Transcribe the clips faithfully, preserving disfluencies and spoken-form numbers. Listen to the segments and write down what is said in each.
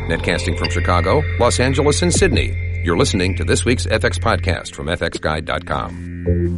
Netcasting from Chicago, Los Angeles, and Sydney. You're listening to this week's F X podcast from F X Guide dot com.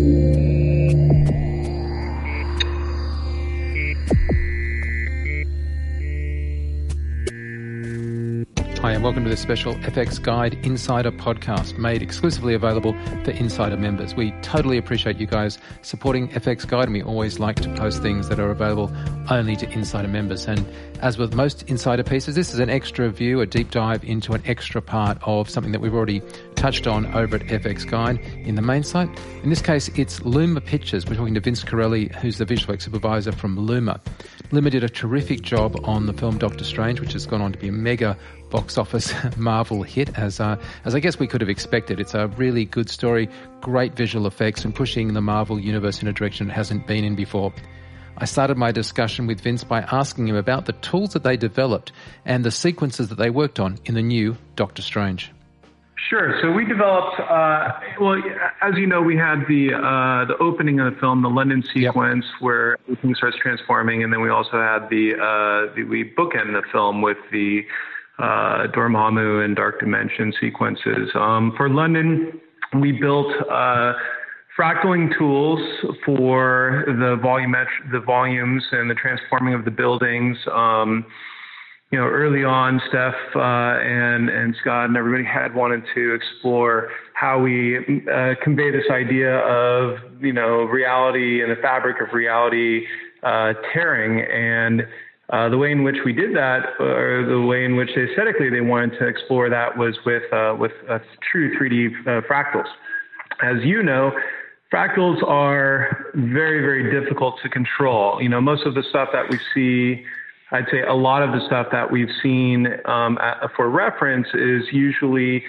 Hi, and welcome to this special F X Guide Insider podcast made exclusively available for Insider members. We totally appreciate you guys supporting F X Guide, and we always like to post things that are available only to Insider members. And as with most Insider pieces, this is an extra view, a deep dive into an extra part of something that we've already touched on over at F X Guide in the main site. In this case, it's Luma Pictures. We're talking to Vince Corelli, who's the visual effects supervisor from Luma. Luma did a terrific job on the film Doctor Strange, which has gone on to be a mega box office Marvel hit, as uh, as I guess we could have expected. It's a really good story, great visual effects, and pushing the Marvel universe in a direction it hasn't been in before. I started my discussion with Vince by asking him about the tools that they developed and the sequences that they worked on in the new Doctor Strange. Sure. So we developed, uh, well, as you know, we had the uh, the opening of the film, the London sequence, yep, where everything starts transforming, and then we also had the, uh, the we bookend the film with the uh, Dormammu and Dark Dimension sequences. Um, for London, we built uh, fractaling tools for the volumet- the volumes and the transforming of the buildings. Um, You know, early on, Steph uh, and and Scott and everybody had wanted to explore how we uh, convey this idea of, you know, reality and the fabric of reality uh, tearing. And uh, the way in which we did that, or the way in which aesthetically they wanted to explore that, was with uh, with uh, true three D uh, fractals. As you know, fractals are very, very difficult to control. You know, most of the stuff that we see, I'd say a lot of the stuff that we've seen um, at, for reference is usually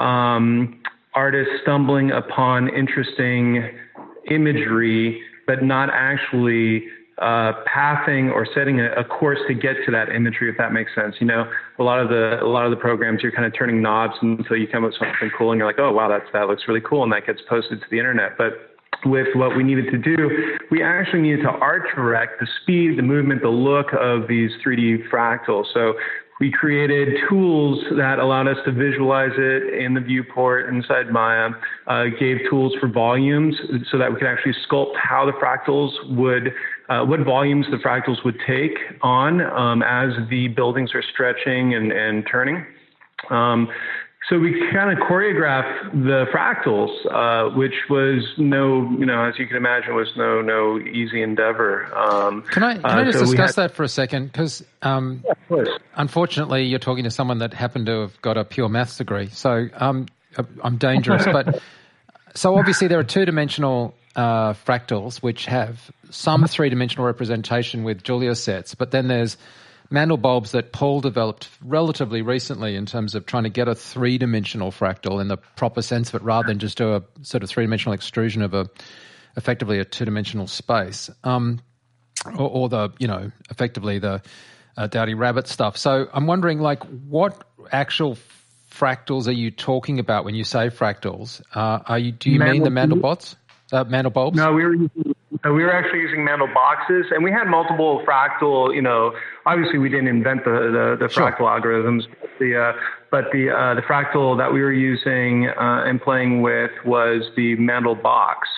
um, artists stumbling upon interesting imagery, but not actually uh, pathing or setting a, a course to get to that imagery, if that makes sense. You know, a lot of the a lot of the programs, you're kind of turning knobs until you come up with something cool, and you're like, oh wow, that's that looks really cool, and that gets posted to the internet. But with what we needed to do, we actually needed to art direct the speed, the movement, the look of these three D fractals. So we created tools that allowed us to visualize it in the viewport inside Maya, uh, gave tools for volumes so that we could actually sculpt how the fractals would, uh, what volumes the fractals would take on um, as the buildings are stretching and, and turning. Um, So we kind of choreographed the fractals, uh, which was no, you know, as you can imagine, was no no easy endeavor. Um, can I can I just uh, so discuss had, that for a second? Because um, yeah, of course. Unfortunately, you're talking to someone that happened to have got a pure maths degree, so um, I'm dangerous. But so obviously there are two-dimensional uh, fractals which have some three-dimensional representation with Julia sets, but then there's Mandelbulbs that Paul developed relatively recently in terms of trying to get a three-dimensional fractal in the proper sense of it, rather than just do a sort of three-dimensional extrusion of a, effectively a two-dimensional space, um, or, or the, you know, effectively the uh, Dowdy Rabbit stuff. So I'm wondering, like, what actual fractals are you talking about when you say fractals? Uh, are you do you Mandel- mean the Mandelbots, uh, Mandelbulbs? No, we were using, uh, we were actually using Mandel boxes, and we had multiple fractal. You know, obviously we didn't invent the the, the fractal sure. algorithms. The uh, but the uh, the fractal that we were using uh, and playing with was the Mandel box.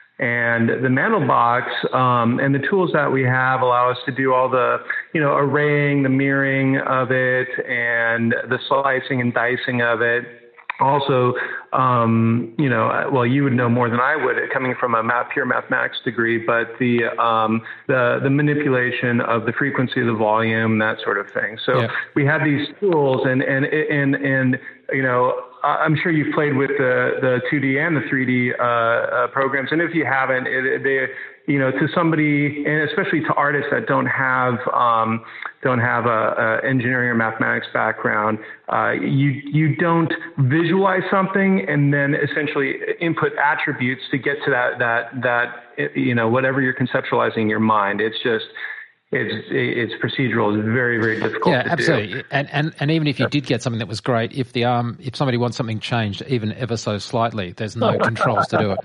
And the Mandel box um, and the tools that we have allow us to do all the, you know, arraying, the mirroring of it, and the slicing and dicing of it. Also, um, you know, well, you would know more than I would, coming from a math, pure mathematics degree, but the um, the the manipulation of the frequency of the volume, that sort of thing. So yeah. we had these tools, and and and and you know. I'm sure you've played with the, the two D and the three D uh, uh, programs, and if you haven't, it, it, they, you know, to somebody, and especially to artists that don't have um, don't have a, a engineering or mathematics background, uh, you you don't visualize something and then essentially input attributes to get to that that that you know whatever you're conceptualizing in your mind. It's just It's it's procedural. It's very, very difficult yeah, to absolutely. do. And, and and even if you did get something that was great, if the um if somebody wants something changed even ever so slightly, there's no controls to do it.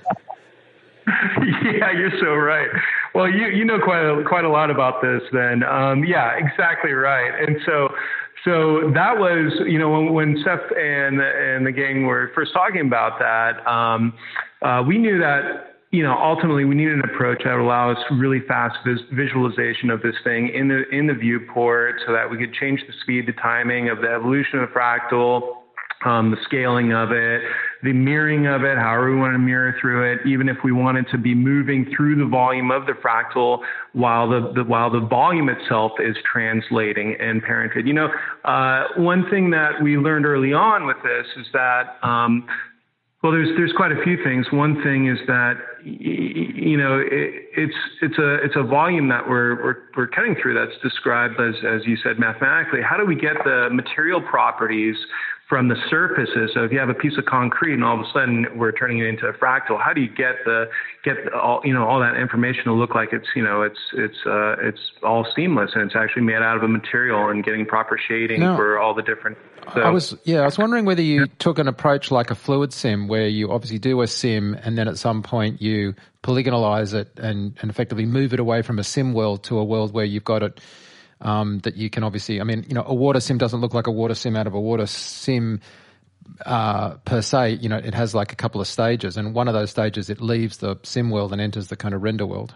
Yeah, you're so right. Well, you you know quite a, quite a lot about this then. Um, yeah, exactly right. And so so that was, you know, when, when Seth and, and the gang were first talking about that, um, uh, we knew that, you know, ultimately we needed an approach that would allow us really fast vis- visualization of this thing in the in the viewport so that we could change the speed, the timing of the evolution of the fractal, um, the scaling of it, the mirroring of it, however we want to mirror through it, even if we wanted to be moving through the volume of the fractal while the, the while the volume itself is translating and parented. You know, uh, one thing that we learned early on with this is that um, Well, there's there's quite a few things. One thing is that you know it, it's it's a it's a volume that we're we're we're cutting through that's described as as you said mathematically. How do we get the material properties from the surfaces? So if you have a piece of concrete and all of a sudden we're turning it into a fractal, how do you get the get all you know all that information to look like it's you know it's it's uh, it's all seamless and it's actually made out of a material and getting proper shading no. for all the different. So, I was yeah I was wondering whether you took an approach like a fluid sim where you obviously do a sim and then at some point you polygonalize it and, and effectively move it away from a sim world to a world where you've got it um, that you can obviously, I mean, you know, a water sim doesn't look like a water sim out of a water sim uh, per se. You know, it has like a couple of stages, and one of those stages it leaves the sim world and enters the kind of render world.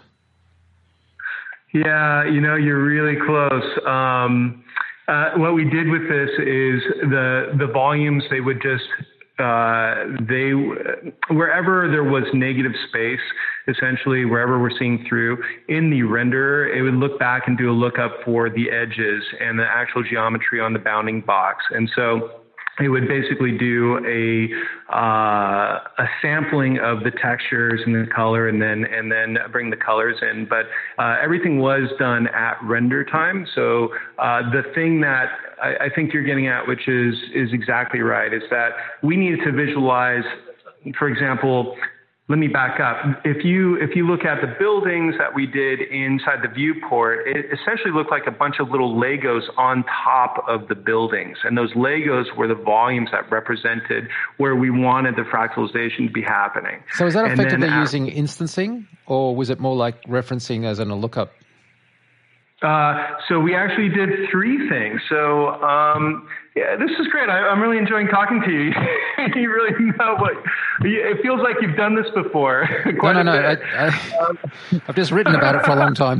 Yeah, you know, you're really close. Um, uh, what we did with this is the the volumes, they would just uh, they wherever there was negative space, essentially wherever we're seeing through in the renderer, it would look back and do a lookup for the edges and the actual geometry on the bounding box. And so it would basically do a uh, a sampling of the textures and the color, and then and then bring the colors in. But uh, everything was done at render time. So uh, the thing that I, I think you're getting at, which is is exactly right, is that we needed to visualize, for example. Let me back up. If you if you look at the buildings that we did inside the viewport, it essentially looked like a bunch of little Legos on top of the buildings. And those Legos were the volumes that represented where we wanted the fractalization to be happening. So is that and effectively then, using instancing, or was it more like referencing as in a lookup? Uh, so we actually did three things. So um, yeah, this is great. I, I'm really enjoying talking to you. You really know what it feels like. You've done this before. no, no, no. I, I, I've just written about it for a long time.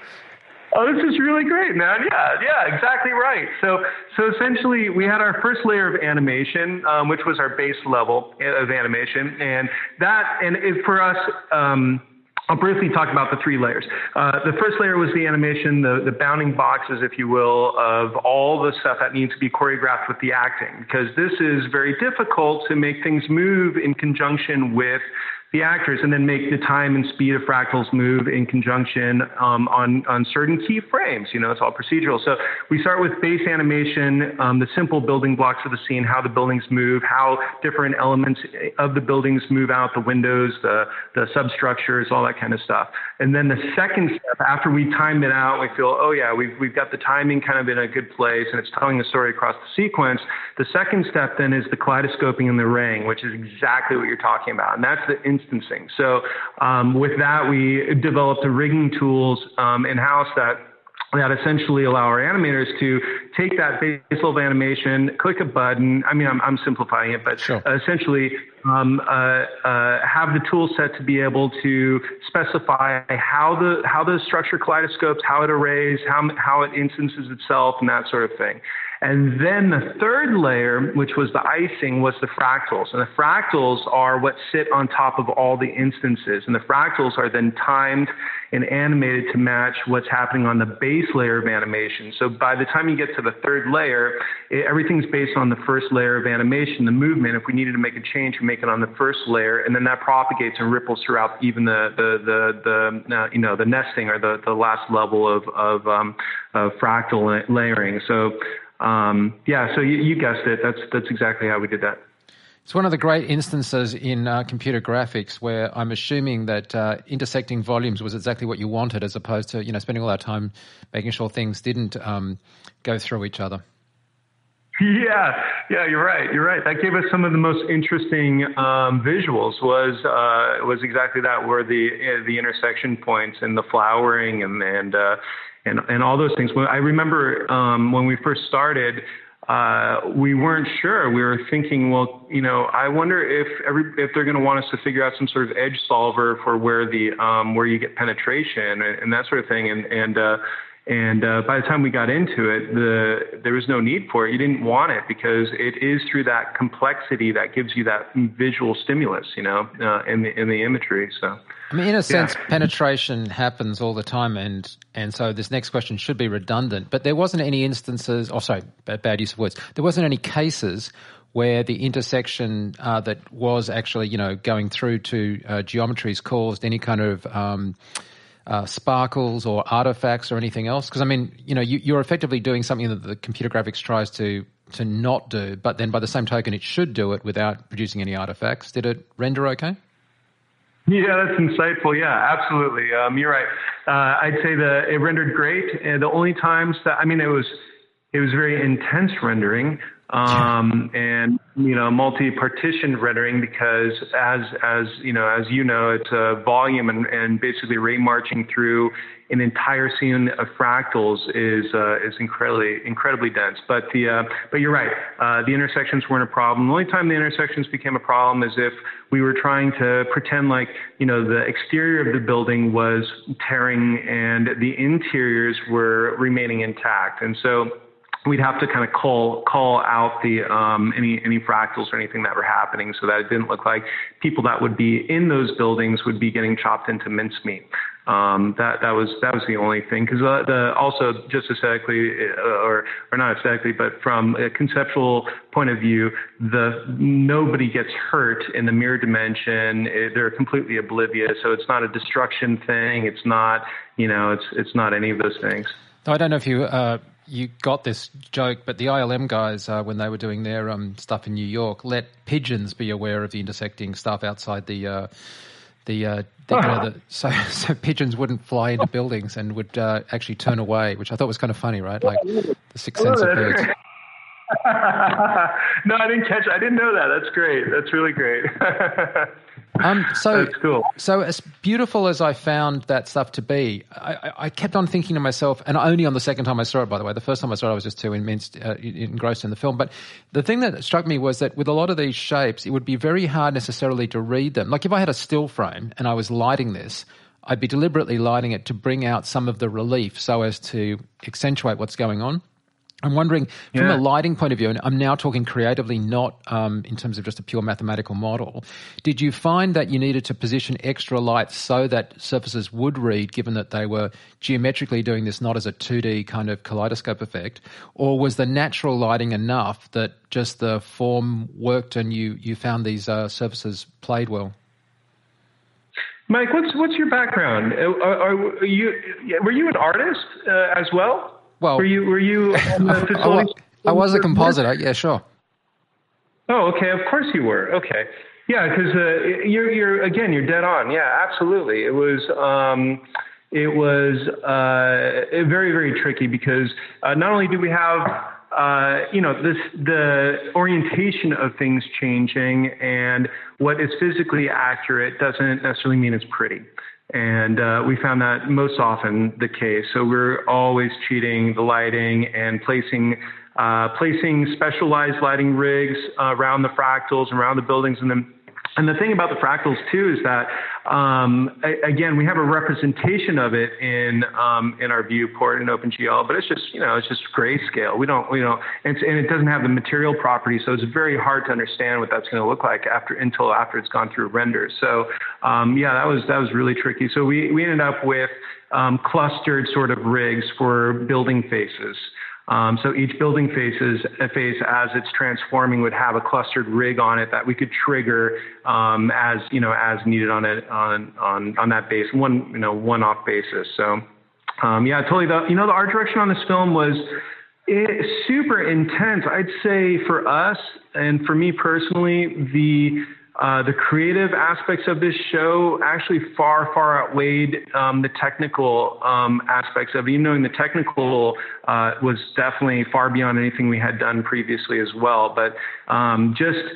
Oh, this is really great, man. Yeah, yeah, exactly right. So, so essentially, we had our first layer of animation, um, which was our base level of animation, and that, and it, for us. Um, I'll briefly talk about the three layers. Uh, the first layer was the animation, the, the bounding boxes, if you will, of all the stuff that needs to be choreographed with the acting, because this is very difficult to make things move in conjunction with the actors and then make the time and speed of fractals move in conjunction um, on, on certain key frames. You know, it's all procedural. So we start with base animation, um, the simple building blocks of the scene, how the buildings move, how different elements of the buildings move out, the windows, the, the substructures, all that kind of stuff. And then the second step, after we time it out, we feel, oh yeah, we've, we've got the timing kind of in a good place and it's telling the story across the sequence. The second step then is the kaleidoscoping and the arraying, which is exactly what you're talking about. And that's the instancing. So um, with that, we developed the rigging tools um, in-house that that essentially allow our animators to take that base level animation, click a button. I mean, I'm, I'm simplifying it, but sure. essentially um, uh, uh, have the tool set to be able to specify how the how the structure kaleidoscopes, how it arrays, how how it instances itself, and that sort of thing. And then the third layer, which was the icing, was the fractals. And the fractals are what sit on top of all the instances. And the fractals are then timed and animated to match what's happening on the base layer of animation. So by the time you get to the third layer, it, everything's based on the first layer of animation, the movement. If we needed to make a change, we make it on the first layer, and then that propagates and ripples throughout even the the the, the uh, you know the nesting or the, the last level of of, um, of fractal layering. So Um, yeah, so you, you guessed it. That's that's exactly how we did that. It's one of the great instances in uh, computer graphics where I'm assuming that uh, intersecting volumes was exactly what you wanted, as opposed to you know spending all our time making sure things didn't um, go through each other. Yeah, yeah, you're right. You're right. That gave us some of the most interesting um, visuals. Was uh, was exactly that, were the uh, the intersection points and the flowering and and. Uh, and, and all those things. I remember um, when we first started, uh, we weren't sure. We were thinking, well, you know, I wonder if every, if they're going to want us to figure out some sort of edge solver for where the um, where you get penetration and, and that sort of thing. And and uh, and uh, by the time we got into it, the there was no need for it. You didn't want it because it is through that complexity that gives you that visual stimulus, you know, uh, in the in the imagery. So. I mean, in a sense, yeah. penetration happens all the time, and and so this next question should be redundant. But there wasn't any instances, oh, sorry, bad, bad use of words. There wasn't any cases where the intersection uh, that was actually, you know, going through to uh, geometries caused any kind of um, uh, sparkles or artifacts or anything else. Because I mean, you know, you, you're effectively doing something that the computer graphics tries to to not do, but then by the same token, it should do it without producing any artifacts. Did it render okay? Yeah, that's insightful. Yeah, absolutely. Um, you're right. Uh, I'd say that it rendered great. And the only times that, I mean, it was, it was very intense rendering, um, and, you know, multi-partition rendering because as, as, you know, as you know, it's a volume and, and basically ray marching through an entire scene of fractals is, uh, is incredibly, incredibly dense. But the, uh, but you're right. Uh, the intersections weren't a problem. The only time the intersections became a problem is if we were trying to pretend like, you know, the exterior of the building was tearing and the interiors were remaining intact. And so we'd have to kind of call call out the um, any any fractals or anything that were happening, so that it didn't look like people that would be in those buildings would be getting chopped into mincemeat. Um, that that was that was the only thing. Because uh, the also just aesthetically, uh, or or not aesthetically, but from a conceptual point of view, the nobody gets hurt in the mirror dimension. It, they're completely oblivious, so it's not a destruction thing. It's not you know it's it's not any of those things. I don't know if you. Uh You got this joke, but the I L M guys, uh, when they were doing their um, stuff in New York, let pigeons be aware of the intersecting stuff outside the uh, the, uh, the, you know, the so so pigeons wouldn't fly into buildings and would uh, actually turn away, which I thought was kind of funny, right? Like the sixth sense of birds. No, I didn't catch. I didn't know that. That's great. That's really great. Um, so, That's cool. So as beautiful as I found that stuff to be, I, I kept on thinking to myself, and only on the second time I saw it, by the way. The first time I saw it, I was just too immense, uh, engrossed in the film. But the thing that struck me was that with a lot of these shapes, it would be very hard necessarily to read them. Like if I had a still frame and I was lighting this, I'd be deliberately lighting it to bring out some of the relief so as to accentuate what's going on. I'm wondering, from yeah. a lighting point of view, and I'm now talking creatively, not um, in terms of just a pure mathematical model, did you find that you needed to position extra lights so that surfaces would read, given that they were geometrically doing this not as a two D kind of kaleidoscope effect, or was the natural lighting enough that just the form worked and you, you found these uh, surfaces played well? Mike, what's what's your background? Are, are you were you an artist uh, as well? Well, were you were you on the facility? I, I was a compositor. Yeah, sure. Oh, okay. Of course you were. Okay. Yeah, because uh, you're you're again you're dead on. Yeah, absolutely. It was um, it was uh, very very tricky because uh, not only do we have uh, you know this the orientation of things changing, and what is physically accurate doesn't necessarily mean it's pretty. And uh, we found that most often the case. So we're always cheating the lighting and placing uh, placing specialized lighting rigs uh, around the fractals, around the buildings, and then. And the thing about the fractals too is that um, a, again we have a representation of it in um, in our viewport in OpenGL, but it's just you know it's just grayscale. We don't you know and, it's, and it doesn't have the material properties, so it's very hard to understand what that's going to look like after until after it's gone through render. So um, yeah, that was that was really tricky. So we we ended up with um, clustered sort of rigs for building faces. Um, so each building faces, face as it's transforming would have a clustered rig on it that we could trigger um, as you know as needed on it on on on that base one you know one off basis. So um, yeah, totally. The, you know the art direction on this film was it, super intense. I'd say for us and for me personally, the Uh, the creative aspects of this show actually far, far outweighed um, the technical um, aspects of it. Even knowing the technical uh, was definitely far beyond anything we had done previously as well. But um, just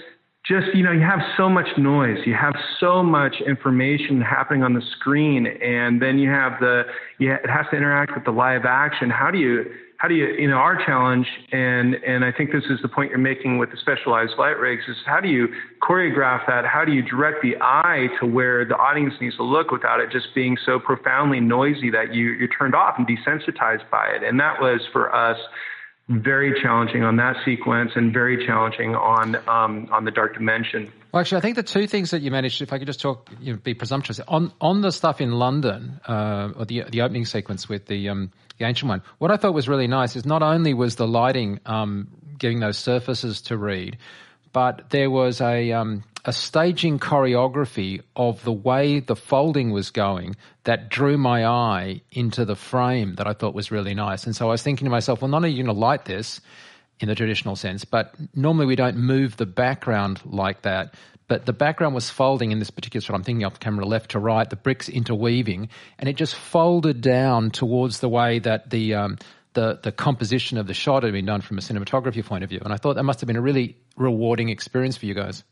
just, you know, you have so much noise, you have so much information happening on the screen, and then you have the, yeah, it has to interact with the live action. How do you, how do you, you know, our challenge, and, and I think this is the point you're making with the specialized light rigs, is how do you choreograph that? How do you direct the eye to where the audience needs to look without it just being so profoundly noisy that you, you're turned off and desensitized by it? And that was for us very challenging on that sequence, and very challenging on um, on the Dark Dimension. Well, actually, I think the two things that you managed, if I could just talk, you know, be presumptuous, on on the stuff in London, uh, or the the opening sequence with the um, the Ancient One, what I thought was really nice is not only was the lighting um, giving those surfaces to read, but there was a um, a staging choreography of the way the folding was going that drew my eye into the frame that I thought was really nice. And so I was thinking to myself, well, not only are you going to light this in the traditional sense, but normally we don't move the background like that. But the background was folding in this particular shot. I'm thinking off camera left to right, the bricks interweaving, and it just folded down towards the way that the um, the the composition of the shot had been done from a cinematography point of view. And I thought that must have been a really rewarding experience for you guys.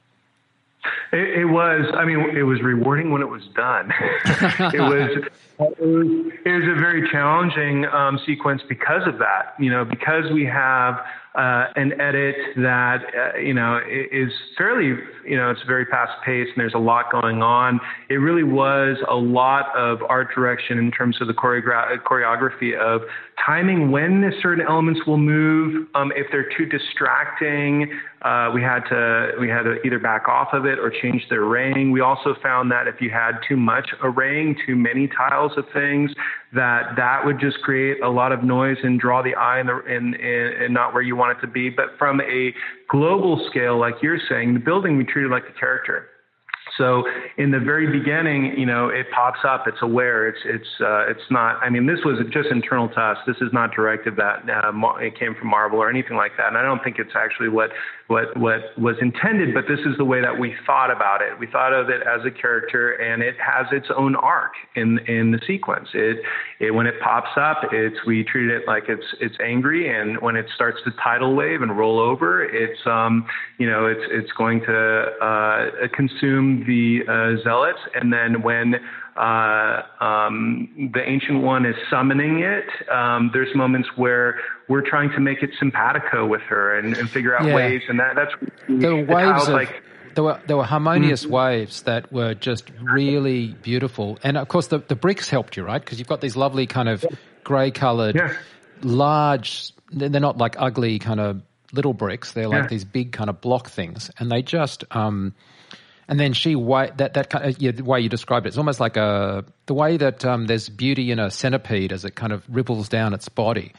It, it was. I mean, it was rewarding when it was done. it was. It was. It was a very challenging um, sequence because of that. You know, because we have uh, an edit that uh, you know is fairly. You know, it's very fast paced and there's a lot going on. It really was a lot of art direction in terms of the choreogra- choreography of timing when certain elements will move. Um, if they're too distracting, uh, we had to we had to either back off of it or change the arraying. We also found that if you had too much arraying, too many tiles of things, that that would just create a lot of noise and draw the eye in, the, in, in, in not where you want it to be. But from a global scale, like you're saying, the building we treated like a character. So in the very beginning, you know, it pops up, it's aware, it's it's uh, it's not. I mean, this was just internal to us. This is not directed that uh, it came from Marvel or anything like that. And I don't think it's actually what what what was intended, but this is the way that we thought about it. We thought of it as a character, and it has its own arc in in the sequence. It it when it pops up, it's we treat it like it's it's angry, and when it starts to tidal wave and roll over, it's um you know it's it's going to uh, consume the uh, zealots, and then when uh, um, the Ancient One is summoning it, um, there's moments where we're trying to make it simpatico with her and, and figure out yeah. ways, and that, that's there were waves of, like. There were there were harmonious mm-hmm. waves that were just really beautiful, and of course the the bricks helped you, right? Because you've got these lovely kind of grey coloured, yeah. large. They're not like ugly kind of little bricks. They're like yeah. these big kind of block things, and they just. Um, And then she way that that kind of, yeah, the way you described it, it's almost like a the way that um, there's beauty in a centipede as it kind of ripples down its body.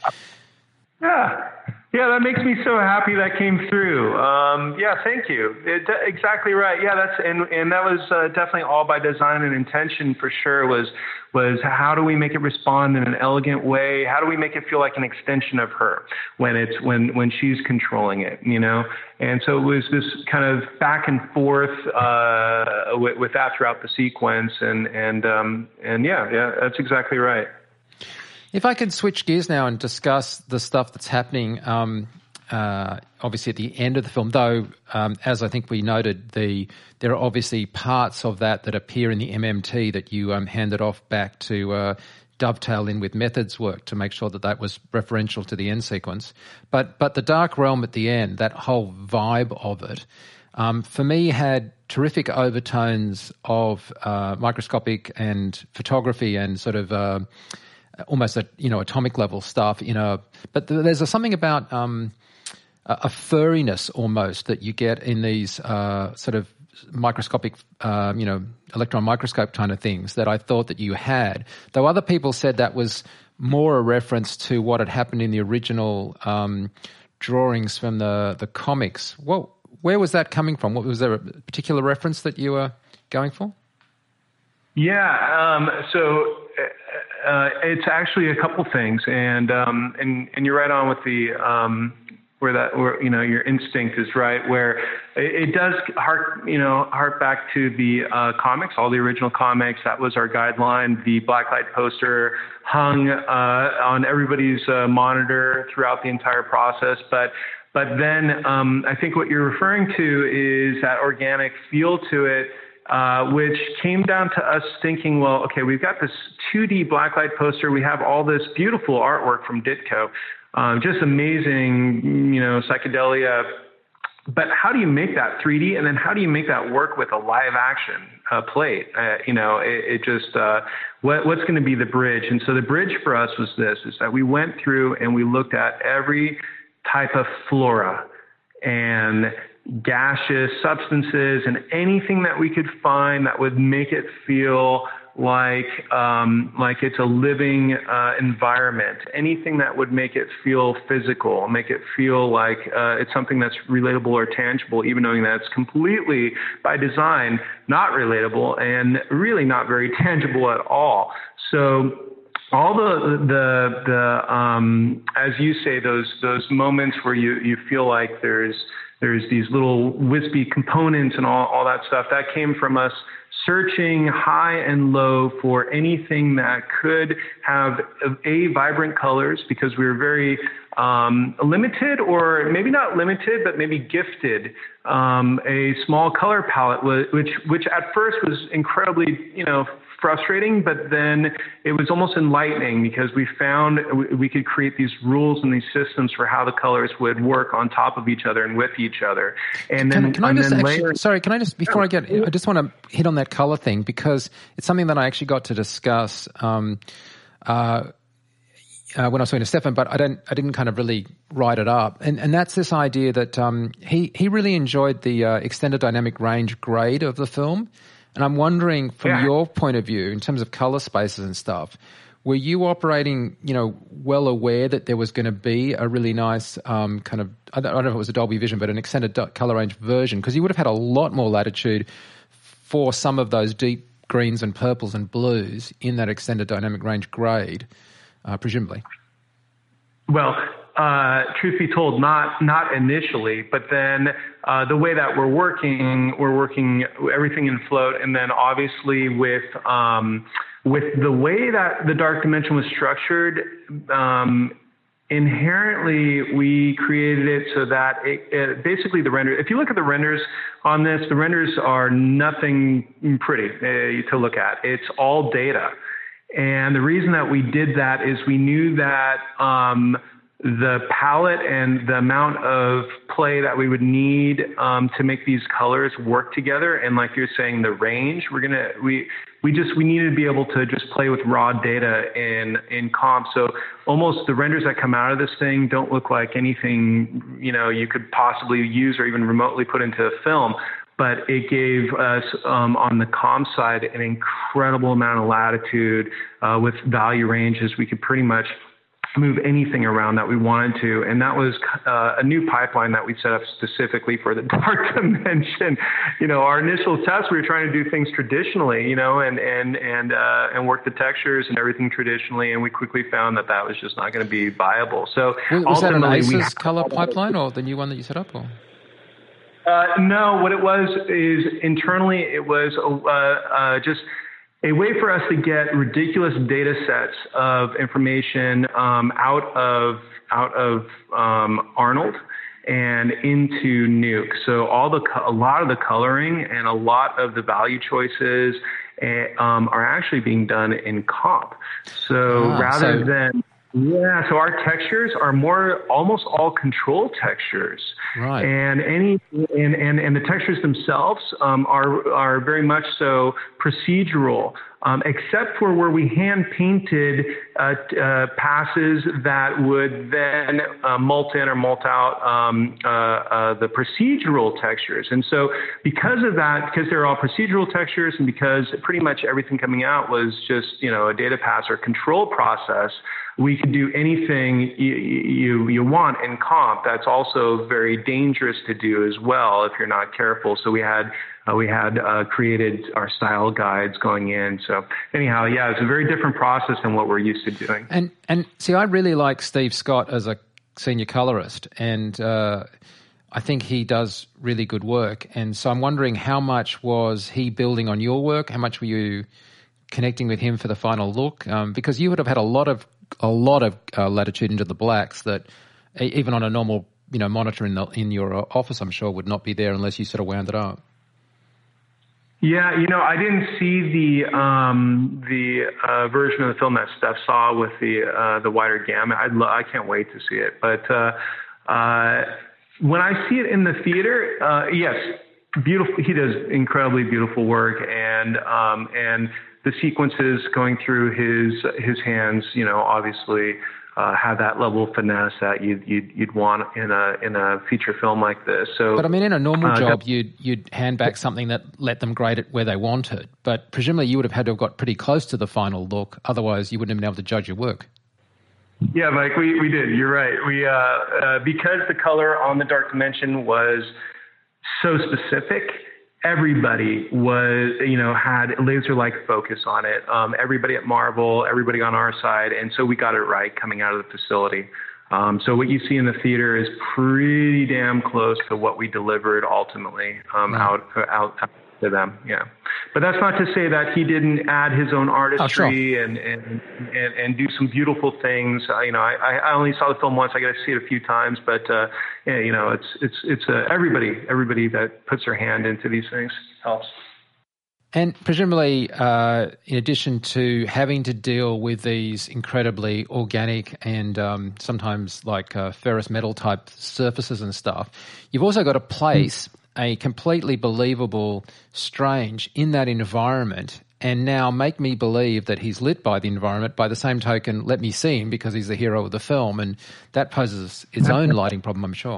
Yeah, yeah, that makes me so happy that came through. Um, yeah, thank you. It, exactly right. Yeah, that's and and that was uh, definitely all by design and intention for sure. Was was how do we make it respond in an elegant way? How do we make it feel like an extension of her when it's when when she's controlling it? You know. And so it was this kind of back and forth uh, with, with that throughout the sequence, and and um, and yeah, yeah, that's exactly right. If I could switch gears now and discuss the stuff that's happening, um, uh, obviously at the end of the film, though, um, as I think we noted, the there are obviously parts of that that appear in the M M T that you um, handed off back to uh, dovetail in with Method's work to make sure that that was referential to the end sequence. But but the Dark Realm at the end, that whole vibe of it, um, for me had terrific overtones of uh, microscopic and photography and sort of uh, almost a you know atomic level stuff. You know, but there's a, something about um, a, a furriness almost that you get in these uh, sort of microscopic, uh, you know, electron microscope kind of things that I thought that you had, though other people said that was more a reference to what had happened in the original um, drawings from the, the comics. Well, where was that coming from? What, was there a particular reference that you were going for? Yeah, um, so uh, it's actually a couple things, and um, and and you're right on with the um, where that where you know your instinct is right, where it, it does hark you know hark back to the uh, comics, all the original comics. That was our guideline. The blacklight poster hung uh, on everybody's uh, monitor throughout the entire process, but. But then um, I think what you're referring to is that organic feel to it, uh, which came down to us thinking, well, okay, we've got this two D blacklight poster. We have all this beautiful artwork from Ditko, um, just amazing, you know, psychedelia. But how do you make that three D? And then how do you make that work with a live action uh, plate? Uh, you know, it, it just, uh, what, what's going to be the bridge? And so the bridge for us was this, is that we went through and we looked at every type of flora and gaseous substances and anything that we could find that would make it feel like um, like it's a living uh, environment, anything that would make it feel physical, make it feel like uh, it's something that's relatable or tangible, even knowing that it's completely, by design, not relatable and really not very tangible at all. So all the, the, the um, as you say, those those moments where you, you feel like there's there's these little wispy components and all, all that stuff, that came from us searching high and low for anything that could have a vibrant colors, because we were very um, limited, or maybe not limited, but maybe gifted um, a small color palette, which which at first was incredibly, you know, frustrating, but then it was almost enlightening, because we found we could create these rules and these systems for how the colors would work on top of each other and with each other. And then, can, can I and just then actually, later, sorry, can I just, before I get, I just want to hit on that color thing, because it's something that I actually got to discuss um, uh, uh, when I was talking to Stefan, but I don't, I didn't kind of really write it up. And, and that's this idea that um, he, he really enjoyed the uh, extended dynamic range grade of the film. And I'm wondering, from yeah. your point of view, in terms of color spaces and stuff, were you operating, you know, well aware that there was going to be a really nice um, kind of, I don't, I don't know if it was a Dolby Vision, but an extended color range version? Because you would have had a lot more latitude for some of those deep greens and purples and blues in that extended dynamic range grade, uh, presumably. Well, uh, truth be told, not not initially, but then uh, the way that we're working, we're working everything in float, and then obviously with um, with the way that the dark dimension was structured, um, inherently we created it so that it, it, basically the render. If you look at the renders on this, the renders are nothing pretty uh, to look at. It's all data, and the reason that we did that is we knew that. Um, the palette and the amount of play that we would need um, to make these colors work together. And like you're saying, the range, we're going to, we, we just, we needed to be able to just play with raw data in, in comp. So almost the renders that come out of this thing don't look like anything, you know, you could possibly use or even remotely put into a film. But it gave us, um, on the comm side, an incredible amount of latitude uh, with value ranges. We could pretty much move anything around that we wanted to. And that was uh, a new pipeline that we set up specifically for the dark dimension. You know, our initial tests, we were trying to do things traditionally, you know, and, and, and, uh, and work the textures and everything traditionally. And we quickly found that that was just not going to be viable. So was, was that an A C E S we color pipeline, or the new one that you set up? Or? Uh, no, what it was is internally, it was uh, uh, just a way for us to get ridiculous data sets of information um, out of out of um, Arnold and into Nuke. So all the a lot of the coloring and a lot of the value choices uh, um, are actually being done in comp. So ah, rather so- than Yeah, so our textures are more almost all control textures, right? And any and, and, and the textures themselves um, are are very much so procedural, um, except for where we hand painted uh, uh, passes that would then uh, mult in or mult out um, uh, uh, the procedural textures. And so because of that, because they're all procedural textures, and because pretty much everything coming out was just, you know, a data pass or control process, we could do anything you, you you want in comp. That's also very dangerous to do as well if you're not careful. So we had uh, we had uh, created our style guides going in. So anyhow, yeah, it's a very different process than what we're used to doing. And and see, I really like Steve Scott as a senior colorist, and uh, I think he does really good work. And so I'm wondering, how much was he building on your work? How much were you connecting with him for the final look? Um, because you would have had a lot of a lot of uh, latitude into the blacks that even on a normal you know, monitor in the, in your office, I'm sure, would not be there unless you sort of wound it up. Yeah, you know, I didn't see the um, the uh, version of the film that Steph saw with the uh, the wider gamut. I'd lo- I can't wait to see it. But uh, uh, when I see it in the theater, uh, yes, beautiful. He does incredibly beautiful work, and um, and the sequences going through his his hands, you know, obviously. Uh, have that level of finesse that you'd, you'd you'd want in a in a feature film like this. So, but I mean, in a normal uh, job, you'd you'd hand back something that let them grade it where they wanted. But presumably, you would have had to have got pretty close to the final look. Otherwise, you wouldn't have been able to judge your work. Yeah, Mike, we we did. You're right. We uh, uh, because the color on The Dark Dimension was so specific. Everybody was, you know, had laser-like focus on it. Um, everybody at Marvel, everybody on our side, and so we got it right coming out of the facility. Um, so what you see in the theater is pretty damn close to what we delivered ultimately um, right. out, out out to them. Yeah, but that's not to say that he didn't add his own artistry oh, sure. and, and and and do some beautiful things. Uh, you know, I, I only saw the film once. I got to see it a few times, but uh, yeah, you know, it's it's it's uh, everybody everybody that puts their hand into these things helps. And presumably, uh, in addition to having to deal with these incredibly organic and um, sometimes like uh, ferrous metal type surfaces and stuff, you've also got to place mm. a completely believable Strange in that environment and now make me believe that he's lit by the environment. By the same token, let me see him because he's the hero of the film, and that poses its own lighting problem, I'm sure.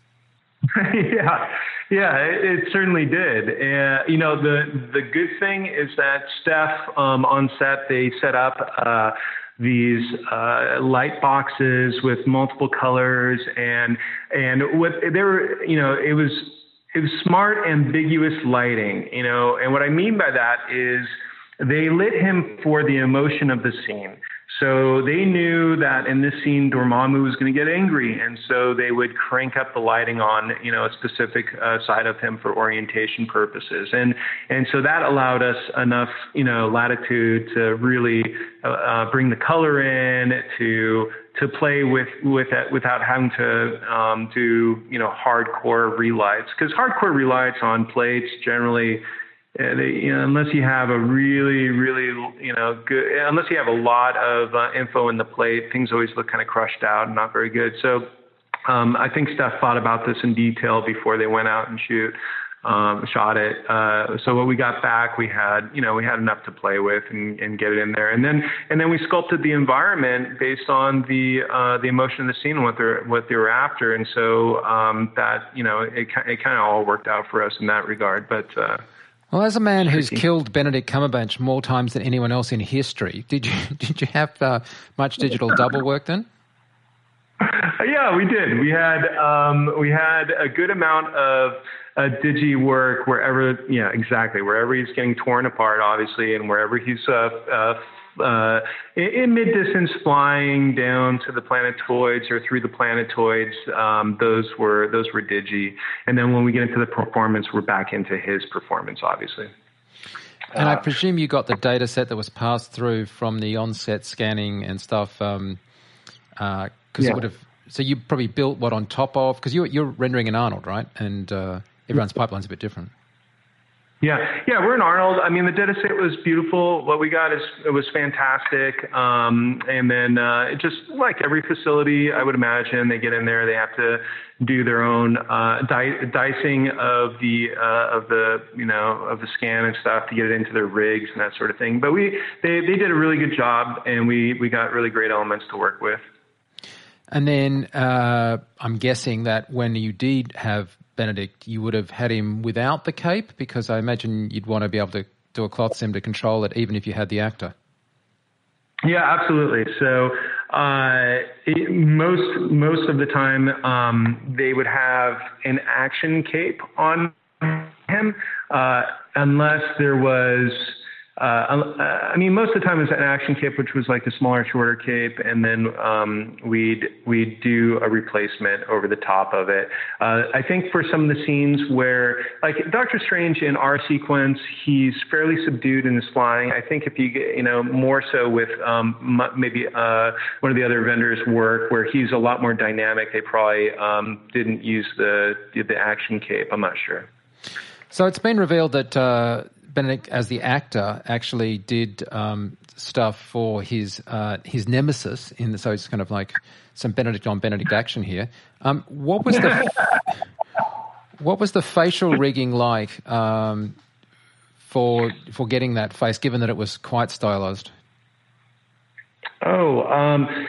yeah, yeah, it, it certainly did. Uh, you know, the the good thing is that Steph um, on set, they set up uh, these uh, light boxes with multiple colors, and and what they were, you know, it was it was smart, ambiguous lighting. You know, and what I mean by that is they lit him for the emotion of the scene. So they knew that in this scene, Dormammu was going to get angry, and so they would crank up the lighting on, you know, a specific uh, side of him for orientation purposes, and and so that allowed us enough, you know, latitude to really uh, bring the color in, to to play with with that without having to um, do, you know, hardcore relights, because hardcore relights on plates generally. Uh, they, you know, unless you have a really, really, you know, good, unless you have a lot of uh, info in the plate, things always look kind of crushed out and not very good. So um, I think Steph thought about this in detail before they went out and shoot, um, shot it. Uh, so when we got back, we had, you know, we had enough to play with and, and get it in there. And then, and then we sculpted the environment based on the uh, the emotion of the scene and what they're what they were after. And so um, that, you know, it it kind of all worked out for us in that regard. But uh, Well, as a man who's killed Benedict Cumberbatch more times than anyone else in history, did you did you have uh, much digital double work then? Yeah, we did. We had um, we had a good amount of uh, digi work wherever, yeah, exactly, wherever he's getting torn apart, obviously, and wherever he's uh, uh, uh, in, in mid-distance flying down to the planetoids or through the planetoids. Um, those were those were digi, and then when we get into the performance, we're back into his performance, obviously. And I presume you got the data set that was passed through from the on-set scanning and stuff, because um, uh, yeah. it would have. So you probably built what on top of, because you're, you're rendering in Arnold, right? And uh, everyone's pipeline's a bit different. Yeah, yeah, we're in Arnold. I mean, the data set was beautiful. What we got is it was fantastic. Um, and then uh, it just like every facility, I would imagine, they get in there, they have to do their own uh, di- dicing of the uh, of the you know of the scan and stuff to get it into their rigs and that sort of thing. But we they they did a really good job, and we we got really great elements to work with. And then uh, I'm guessing that when you did have Benedict, you would have had him without the cape, because I imagine you'd want to be able to do a cloth sim to control it, even if you had the actor. Yeah, absolutely. So uh, it, most most of the time, um, they would have an action cape on him, uh, unless there was uh, I mean, most of the time it's an action cape, which was like a smaller, shorter cape, and then um, we'd we'd do a replacement over the top of it. Uh, I think for some of the scenes where, like Doctor Strange in our sequence, he's fairly subdued in his flying. I think if you get, you know, more so with um, maybe uh, one of the other vendors' work, where he's a lot more dynamic, they probably um, didn't use the the action cape. I'm not sure. So it's been revealed that uh, Benedict, as the actor, actually did um, stuff for his uh, his nemesis. In the, so it's kind of like some Benedict on Benedict action here. Um, what was the what was the facial rigging like um, for for getting that face? Given that it was quite stylized. Oh. Um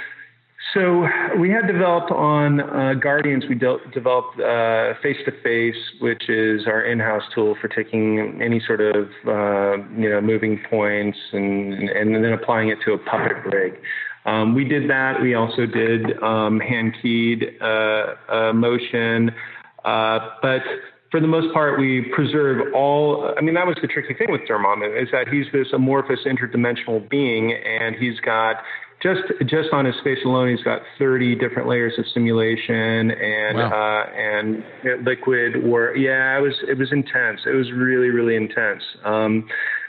So we had developed on uh, Guardians, we de- developed uh, Face-to-Face, which is our in-house tool for taking any sort of, uh, you know, moving points and, and then applying it to a puppet rig. Um, we did that. We also did um, hand-keyed uh, uh, motion, uh, but for the most part, we preserve all. I mean, that was the tricky thing with Dormammu, is that he's this amorphous interdimensional being, and he's got Just just on his face alone, he's got thirty different layers of simulation and wow. uh, and liquid work. Yeah, it was it was intense. It was really really intense. Um,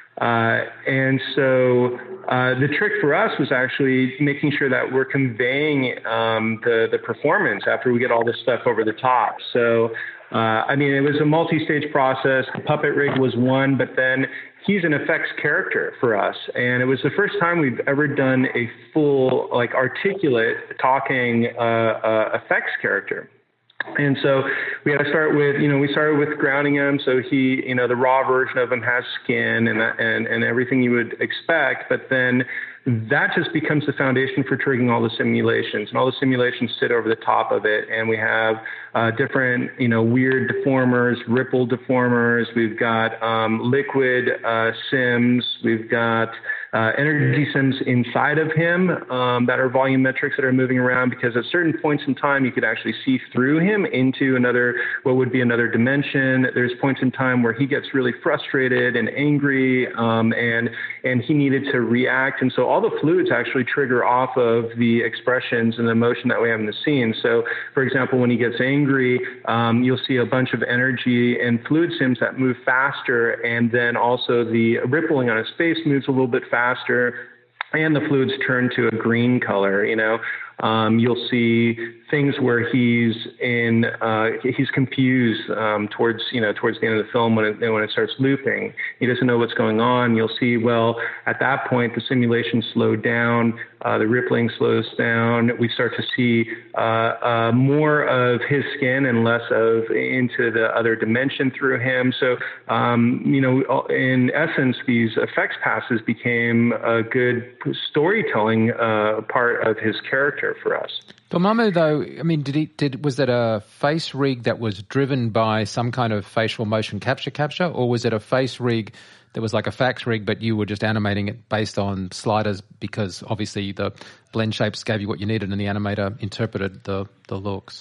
uh, and so uh, the trick for us was actually making sure that we're conveying um, the the performance after we get all this stuff over the top. So. Uh, I mean, it was a multi-stage process. The puppet rig was one, but then he's an effects character for us. And it was the first time we've ever done a full, like, articulate, talking uh, uh, effects character. And so we had to start with, you know, we started with grounding him. So he, you know, the raw version of him has skin and, and, and everything you would expect. But then that just becomes the foundation for triggering all the simulations, and all the simulations sit over the top of it. And we have uh, different, you know, weird deformers, ripple deformers. We've got um, liquid uh, sims. We've got uh, energy sims inside of him um, that are volumetrics that are moving around, because at certain points in time, you could actually see through him into another, what would be another dimension. There's points in time where he gets really frustrated and angry, um, and, and he needed to react. And so all the fluids actually trigger off of the expressions and the emotion that we have in the scene. So, for example, when he gets angry, um, you'll see a bunch of energy and fluid sims that move faster, and then also the rippling on his face moves a little bit faster, and the fluids turn to a green color, you know. Um, you'll see things where he's in, uh, he's confused um, towards, you know, towards the end of the film when it, when it starts looping. He doesn't know what's going on. You'll see, well, at that point, the simulation slowed down, uh, the rippling slows down. We start to see uh, uh, more of his skin and less of into the other dimension through him. So, um, you know, in essence, these effects passes became a good storytelling uh, part of his character for us. Dormammu, though, I mean, did he did was it a face rig that was driven by some kind of facial motion capture capture, or was it a face rig that was like a fax rig, but you were just animating it based on sliders because obviously the blend shapes gave you what you needed and the animator interpreted the the looks?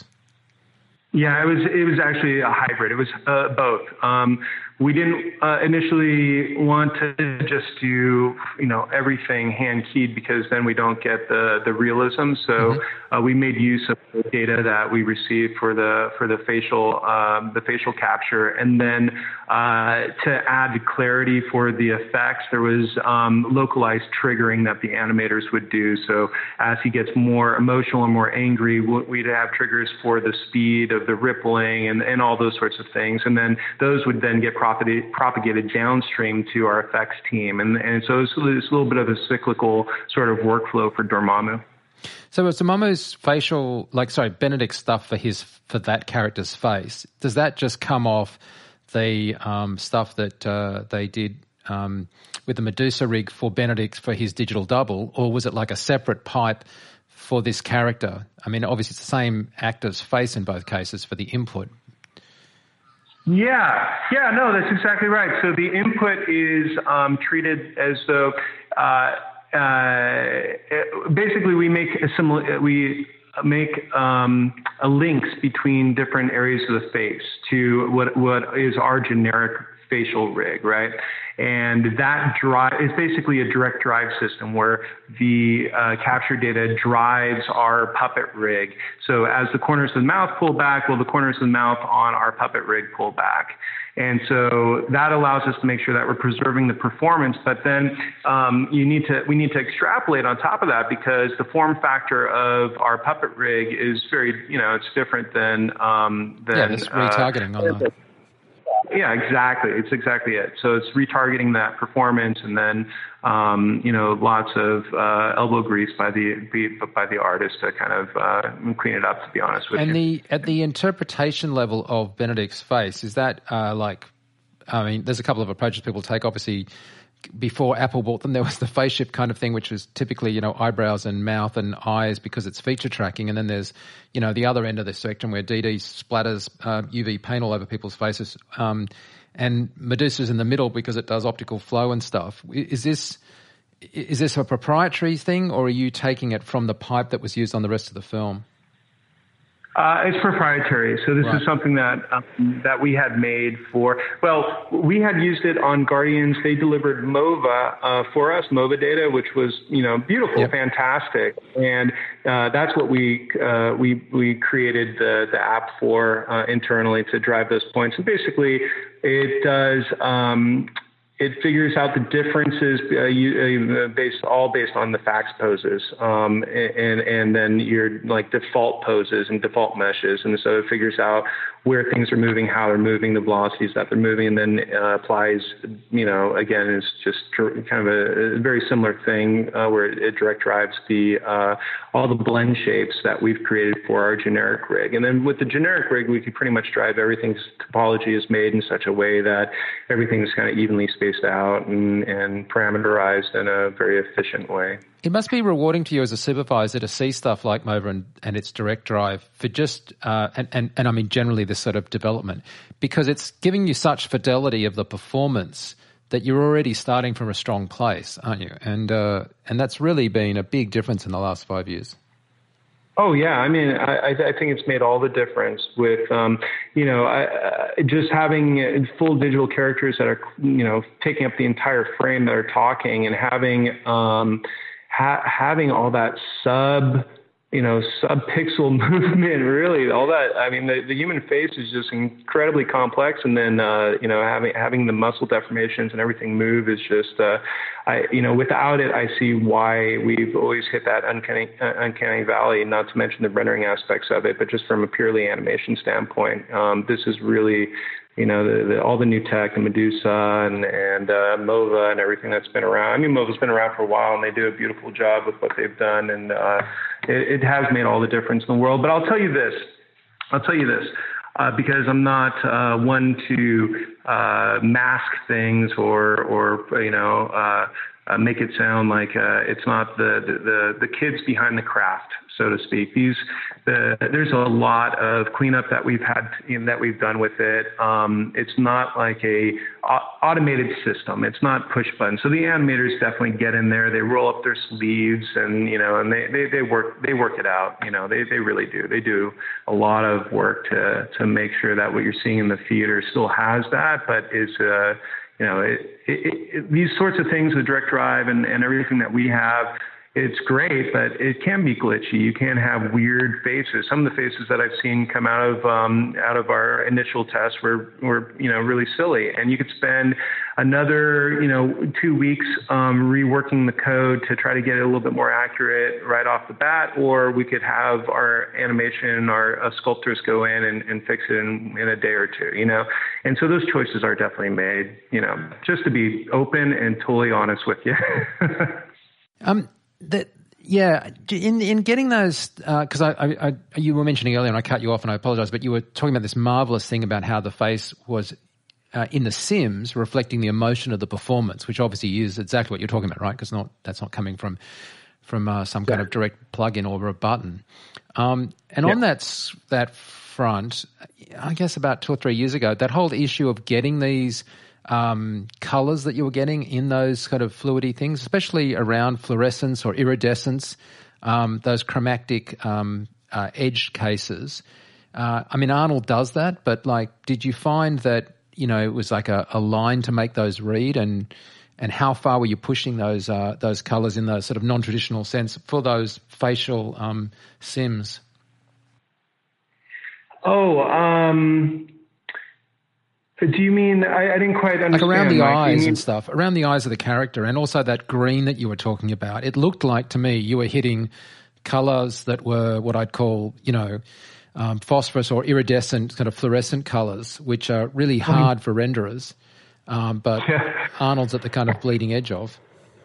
Yeah, it was it was actually a hybrid. It was uh, both. Um, we didn't uh, initially want to just do, you know, everything hand keyed, because then we don't get the the realism. So mm-hmm. uh, we made use of the data that we received for the for the facial um, the facial capture, and then uh, to add clarity for the effects, there was um, localized triggering that the animators would do. So as he gets more emotional and more angry, we'd have triggers for the speed of the rippling and, and all those sorts of things. And then those would then get propagated, propagated downstream to our effects team. And, and so it's, it's a little bit of a cyclical sort of workflow for Dormammu. So was Dormammu's facial, like, sorry, Benedict's stuff for his, for that character's face, does that just come off the um, stuff that uh, they did um, with the Medusa rig for Benedict for his digital double, or was it like a separate pipe for this character? I mean, obviously it's the same actor's face in both cases for the input. Yeah, yeah, no, that's exactly right. So the input is um, treated as though, uh, uh, basically we make a similar, we make um, a links between different areas of the face to what what is our generic spatial rig, right? And that drive is basically a direct drive system where the uh, capture data drives our puppet rig. So as the corners of the mouth pull back, well, the corners of the mouth on our puppet rig pull back. And so that allows us to make sure that we're preserving the performance. But then um, you need to we need to extrapolate on top of that, because the form factor of our puppet rig is very, you know, it's different than um, than yeah, it's retargeting uh, on that. Yeah, exactly. It's exactly it. So it's retargeting that performance, and then um, you know, lots of uh, elbow grease by the by the artist to kind of uh, clean it up. To be honest with and you. And the at the interpretation level of Benedict's face, is that uh, like, I mean, there's a couple of approaches people take. Obviously, before Apple bought them, there was the face shift kind of thing, which was typically, you know, eyebrows and mouth and eyes because it's feature tracking. And then there's, you know, the other end of the spectrum where D D splatters uh, U V paint all over people's faces. Um, and Medusa's in the middle because it does optical flow and stuff. Is this is this a proprietary thing, or are you taking it from the pipe that was used on the rest of the film? Uh, it's proprietary. So this right. is something that um, that we had made for, well, we had used it on Guardians. They delivered MOVA uh, for us, MOVA data, which was, you know, beautiful, yep. fantastic. And uh, that's what we uh, we we created the, the app for uh, internally to drive those points. And basically it does... Um, It figures out the differences uh, you, uh, based all based on the fax poses, um, and and then your like default poses and default meshes, and so it figures out where things are moving, how they're moving, the velocities that they're moving, and then uh, applies. You know, again, it's just kind of a, a very similar thing uh, where it direct drives the uh, all the blend shapes that we've created for our generic rig, and then with the generic rig, we can pretty much drive everything's topology is made in such a way that everything is kind of evenly spaced spaced out and, and parameterized in a very efficient way. It must be rewarding to you as a supervisor to see stuff like MOVA and, and its direct drive for just, uh, and, and, and I mean generally this sort of development, because it's giving you such fidelity of the performance that you're already starting from a strong place, aren't you? And uh, and that's really been a big difference in the last five years. Oh yeah, I mean, I, I think it's made all the difference with, um, you know, I, uh, just having full digital characters that are, you know, taking up the entire frame that are talking, and having um, ha- having all that sub, you know, sub-pixel movement. Really, all that. I mean, the, the human face is just incredibly complex, and then uh, you know, having having the muscle deformations and everything move is just. Uh, I, you know, without it, I see why we've always hit that uncanny, uh, uncanny valley, not to mention the rendering aspects of it, but just from a purely animation standpoint, um, this is really, you know, the, the, all the new tech, the Medusa and, and uh, MOVA and everything that's been around. I mean, MOVA's been around for a while, and they do a beautiful job with what they've done, and uh, it, it has made all the difference in the world. But I'll tell you this, I'll tell you this. Uh, because I'm not uh, one to uh, mask things or, or you know, uh, uh, make it sound like uh, it's not the, the the kids behind the craft, so to speak. These the, there's a lot of cleanup that we've had you know, that we've done with it. Um, it's not like a uh, automated system. It's not push button. So the animators definitely get in there. They roll up their sleeves, and you know, and they, they, they work they work it out. You know, they they really do. They do a lot of work to to make sure that what you're seeing in the theater still has that, but is uh, you know, it, it, it, these sorts of things with direct drive and, and everything that we have, it's great, but it can be glitchy. You can have weird faces. Some of the faces that I've seen come out of um, out of our initial tests were, were, you know, really silly. And you could spend another, you know, two weeks um, reworking the code to try to get it a little bit more accurate right off the bat, or we could have our animation, our uh, sculptors go in and, and fix it in, in a day or two, you know. And so those choices are definitely made, you know, just to be open and totally honest with you. um. That yeah, in in getting those because uh, I, I, I you were mentioning earlier, and I cut you off, and I apologize, but you were talking about this marvelous thing about how the face was uh, in the Sims reflecting the emotion of the performance, which obviously is exactly what you're talking about, right? Because not that's not coming from from uh, some kind yeah. of direct plug-in or a button. Um, and yeah. on that that front, I guess about two or three years ago, that whole issue of getting these Um, colors that you were getting in those kind of fluidy things, especially around fluorescence or iridescence, um, those chromatic um, uh, edge cases. Uh, I mean, Arnold does that, but like, did you find that you know, it was like a, a line to make those read, and and how far were you pushing those uh, those colours in the sort of non-traditional sense for those facial um, sims? Oh, um, do you mean, I, I didn't quite understand. Like around the like, eyes mean, and stuff, around the eyes of the character, and also that green that you were talking about. It looked like to me you were hitting colours that were what I'd call, you know, um, phosphorus or iridescent kind of fluorescent colours, which are really hard for renderers, um, but yeah. Arnold's at the kind of bleeding edge of.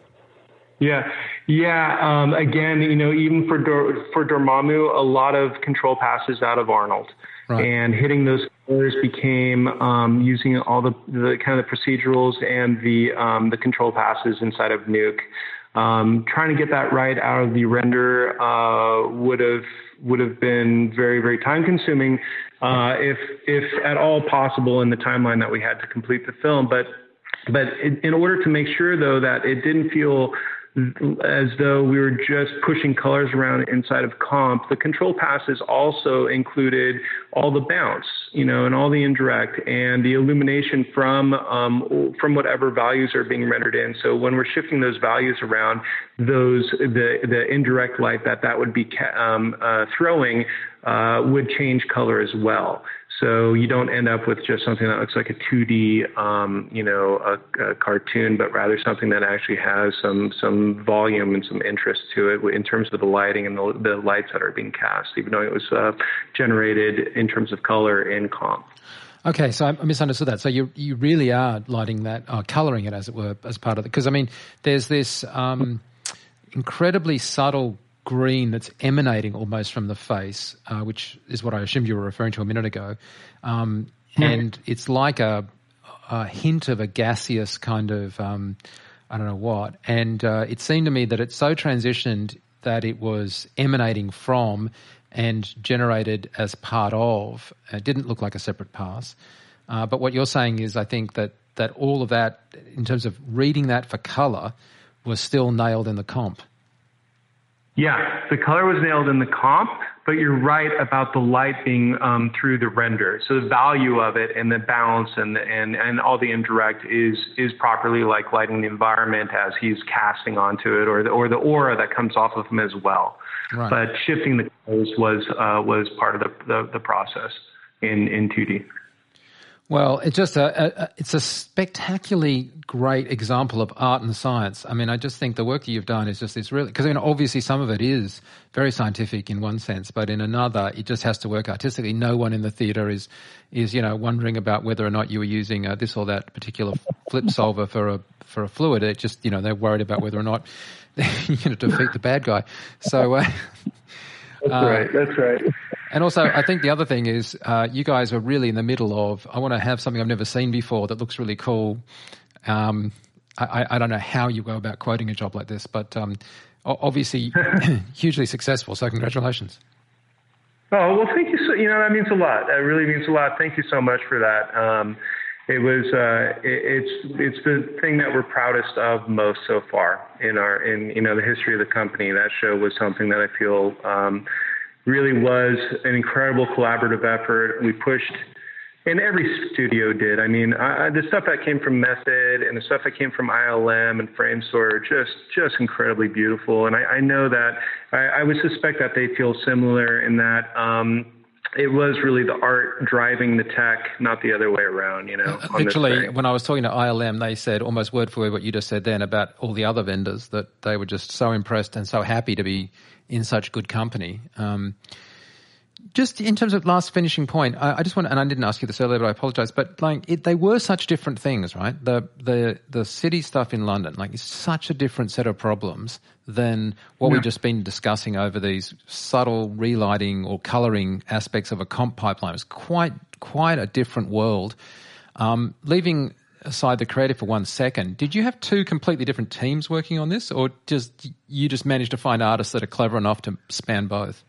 Yeah, yeah. Um, again, you know, even for Dor- for Dormammu, a lot of control passes out of Arnold, right. And hitting those colors became um, using all the, the kind of the procedurals and the um, the control passes inside of Nuke. Um, trying to get that right out of the render uh, would have would have been very very time consuming, uh, if if at all possible in the timeline that we had to complete the film. But but in, in order to make sure though that it didn't feel as though we were just pushing colors around inside of comp, the control passes also included all the bounce, you know, and all the indirect and the illumination from um, from whatever values are being rendered in. So when we're shifting those values around, those the the indirect light that that would be um, uh, throwing uh, would change color as well. So you don't end up with just something that looks like a two D, um, you know, a, a cartoon, but rather something that actually has some some volume and some interest to it in terms of the lighting and the, the lights that are being cast, even though it was uh, generated in terms of color in comp. Okay, so I misunderstood that. So you you really are lighting that, uh, colouring it, as it were, as part of it. Because, I mean, there's this um, incredibly subtle green that's emanating almost from the face, uh, which is what I assumed you were referring to a minute ago. Um, and it's like a, a hint of a gaseous kind of, um, I don't know what. And uh, it seemed to me that it so transitioned that it was emanating from and generated as part of. It didn't look like a separate pass. Uh, but what you're saying is, I think that, that all of that, in terms of reading that for colour, was still nailed in the comp. Yeah, the color was nailed in the comp, but you're right about the light being um, through the render. So the value of it and the balance and and and all the indirect is is properly like lighting the environment as he's casting onto it, or the, or the aura that comes off of him as well. Right. But shifting the colors was uh, was part of the, the the process in in two D. Well, it's just a, a it's a spectacularly great example of art and science. I mean, I just think the work that you've done is just this really, because, I mean, obviously some of it is very scientific in one sense, but in another, it just has to work artistically. No one in the theatre is, is you know, wondering about whether or not you were using uh, this or that particular flip solver for a for a fluid. It just, you know, they're worried about whether or not you're going to defeat the bad guy. So. Uh, That's uh, right. That's right. And also, I think the other thing is, uh, you guys are really in the middle of, I want to have something I've never seen before that looks really cool. Um, I, I don't know how you go about quoting a job like this, but um, obviously hugely successful. So congratulations. Oh, well, thank you. So, you know, that means a lot. That really means a lot. Thank you so much for that. Um, it was, uh, it, it's, it's the thing that we're proudest of most so far in our, in, you know, the history of the company. That show was something that I feel, um, really was an incredible collaborative effort. We pushed, and every studio did. I mean, I, the stuff that came from Method and the stuff that came from I L M and Framestore, just just incredibly beautiful. And I, I know that I, I would suspect that they feel similar in that um, it was really the art driving the tech, not the other way around. You know, uh, literally, when I was talking to I L M, they said almost word for word what you just said then about all the other vendors, that they were just so impressed and so happy to be in such good company. Um, just in terms of last finishing point, I, I just want, and I didn't ask you this earlier, but I apologize, but like it, they were such different things, right? The, the, the city stuff in London, like it's such a different set of problems than what yeah. we've just been discussing over these subtle relighting or coloring aspects of a comp pipeline. It's quite, quite a different world. Um, leaving aside the creative for one second, did you have two completely different teams working on this, or just you just managed to find artists that are clever enough to span both?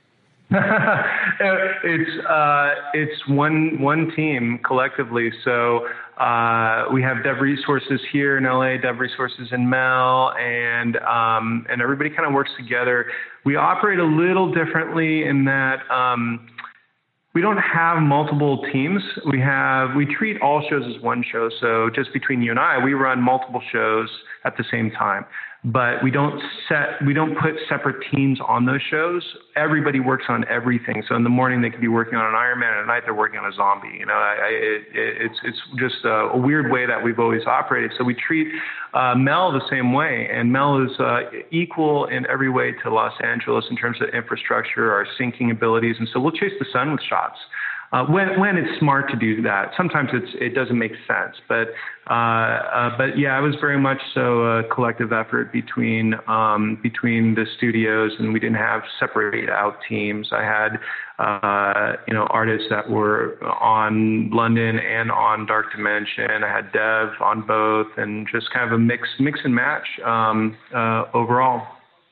it's uh, it's one one team collectively. So uh, we have Dev Resources here in L A, Dev Resources in Mel, and um, and everybody kind of works together. We operate a little differently in that. Um, We don't have multiple teams. We have, we treat all shows as one show. So just between you and I, we run multiple shows at the same time, but we don't set, we don't put separate teams on those shows. Everybody works on everything. So in the morning they could be working on an Iron Man, and at night they're working on a zombie. You know, I, I, it, it's, it's just a, a weird way that we've always operated. So we treat uh, Mel the same way, and Mel is uh, equal in every way to Los Angeles in terms of infrastructure, our syncing abilities. And so we'll chase the sun with shots. Uh, when when it's smart to do that. Sometimes it's it doesn't make sense, but uh, uh, but yeah, it was very much so a collective effort between um, between the studios, and we didn't have separate out teams. I had uh, you know artists that were on London and on Dark Dimension. I had Dev on both, and just kind of a mix mix and match um, uh, overall.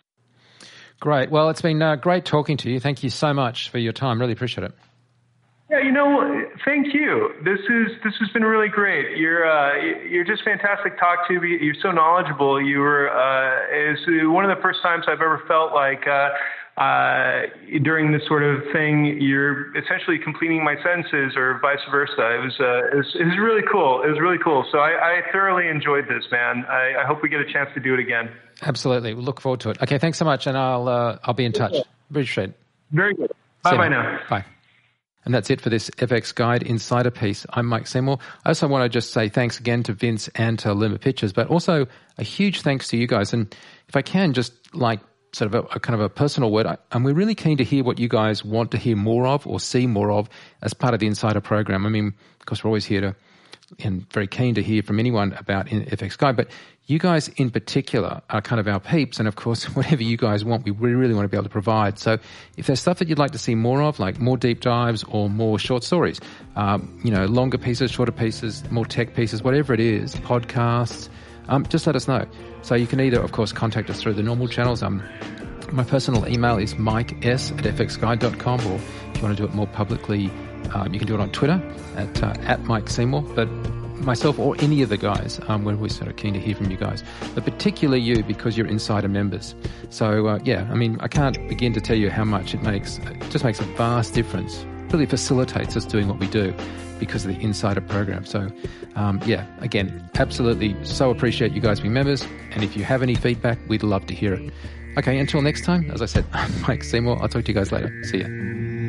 Great. Well, it's been uh, great talking to you. Thank you so much for your time. Really appreciate it. Yeah, you know, thank you. This is this has been really great. You're uh, you're just fantastic to talk to. You're so knowledgeable. You were uh, is one of the first times I've ever felt like uh, uh, during this sort of thing, you're essentially completing my sentences, or vice versa. It was uh, it was, it was really cool. It was really cool. So I, I thoroughly enjoyed this, man. I, I hope we get a chance to do it again. Absolutely. We'll look forward to it. Okay, thanks so much, and I'll uh, I'll be in touch. Appreciate it. Very good. Bye bye now. Bye. And that's it for this F X Guide Insider piece. I'm Mike Seymour. I also want to just say thanks again to Vince and to Luma Pictures, but also a huge thanks to you guys. And if I can, just like sort of a, a kind of a personal word, I, and we're really keen to hear what you guys want to hear more of or see more of as part of the Insider program. I mean, of course, we're always here to and very keen to hear from anyone about F X Guide, but you guys in particular are kind of our peeps, and of course, whatever you guys want, we really, really want to be able to provide. So if there's stuff that you'd like to see more of, like more deep dives or more short stories, um, you know, longer pieces, shorter pieces, more tech pieces, whatever it is, podcasts, um, just let us know. So you can either, of course, contact us through the normal channels. Um, my personal email is mike s at f x guide dot com, or if you want to do it more publicly, Um, you can do it on Twitter at uh, at Mike Seymour, but myself or any of the guys, um, we're always sort of keen to hear from you guys, but particularly you because you're Insider members. So uh, yeah, I mean, I can't begin to tell you how much it makes. It just makes a vast difference. Really facilitates us doing what we do because of the Insider program. So um, yeah, again, absolutely so appreciate you guys being members, and if you have any feedback, we'd love to hear it. Okay, until next time, as I said, I'm Mike Seymour. I'll talk to you guys later. See ya.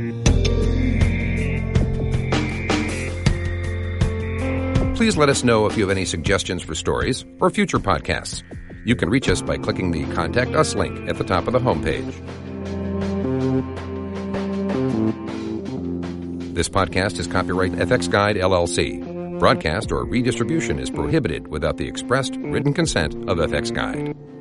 Please let us know if you have any suggestions for stories or future podcasts. You can reach us by clicking the Contact Us link at the top of the homepage. This podcast is copyright F X Guide, L L C. Broadcast or redistribution is prohibited without the expressed written consent of F X Guide.